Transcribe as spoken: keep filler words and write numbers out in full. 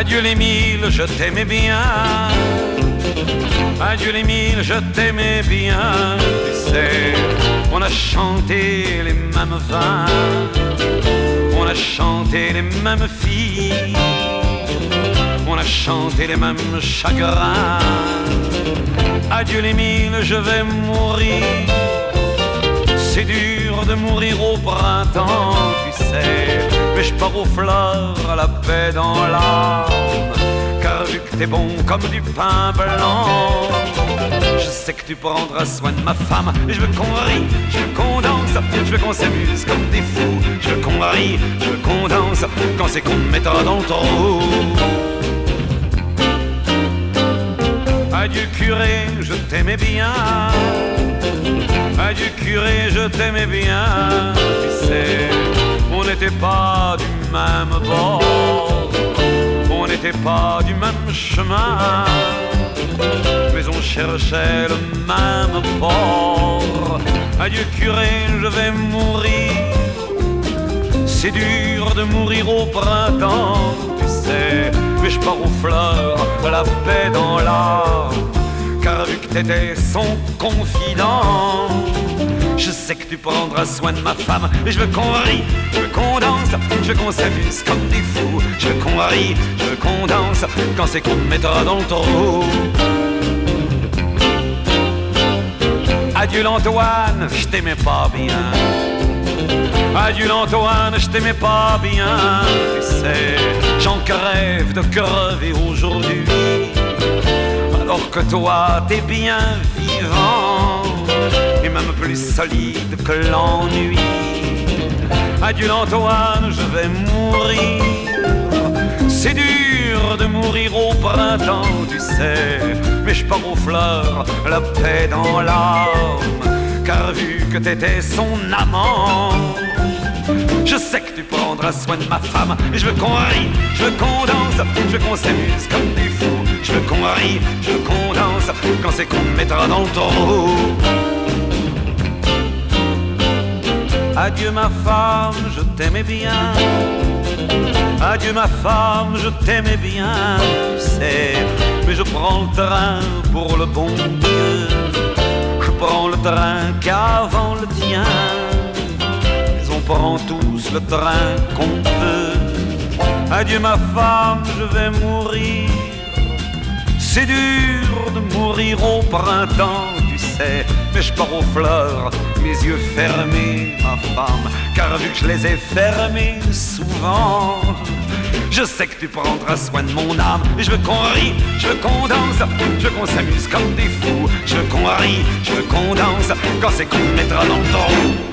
Adieu les mille, je t'aimais bien. Adieu les mille, je t'aimais bien. Tu sais, on a chanté les mêmes vins, on a chanté les mêmes filles, on a chanté les mêmes chagrins. Adieu les mille, je vais mourir. C'est dur de mourir au printemps, tu sais, mais je pars aux fleurs, à la paix dans l'âme. Car vu que t'es bon comme du pain blanc, je sais que tu prendras soin de ma femme. Et je veux qu'on rie, je veux qu'on danse, je veux qu'on s'amuse comme des fous. Je veux qu'on rie, je veux qu'on danse, quand c'est qu'on me mettra dans le trou. Adieu curé, je t'aimais bien. Adieu curé, je t'aimais bien. Tu sais, on n'était pas du même bord, on n'était pas du même chemin, mais on cherchait le même port. Adieu curé, je vais mourir. C'est dur de mourir au printemps, tu sais, mais je pars aux fleurs, la paix dans l'âme. Car vu que t'étais son confident, je sais que tu prendras soin de ma femme. Et je veux qu'on rie, je veux qu'on danse, je veux qu'on s'amuse comme des fous. Je veux qu'on rie, je veux qu'on danse, quand c'est qu'on me mettra dans le trou. Adieu l'Antoine, je t'aimais pas bien. Adieu l'Antoine, je t'aimais pas bien. Tu sais, j'en crève de crever aujourd'hui, alors que toi t'es bien vivant, et même plus solide que l'ennui. Adieu l'Antoine, je vais mourir. C'est dur de mourir au printemps, tu sais, mais je pars aux fleurs, la paix dans l'âme. Car vu que t'étais son amant, je sais que tu prendras soin de ma femme. Et je veux qu'on rie, je veux qu'on danse, je veux qu'on s'amuse comme des fous. Je veux qu'on rie, je veux qu'on danse, quand c'est qu'on me mettra dans le trou. Adieu ma femme, je t'aimais bien. Adieu ma femme, je t'aimais bien, tu sais, mais je prends le train pour le bon Dieu. Je prends le train qu'avant le tien, mais on prend tous le train qu'on peut. Adieu ma femme, je vais mourir. C'est dur de mourir au printemps, tu sais, mais je pars aux fleurs, mes yeux fermés, ma femme, car vu que je les ai fermés souvent, je sais que tu prendras soin de mon âme. Et je veux qu'on rie, je veux qu'on danse, je veux qu'on s'amuse comme des fous. Je veux qu'on rie, je veux qu'on danse, quand c'est qu'on me mettra dans le trou.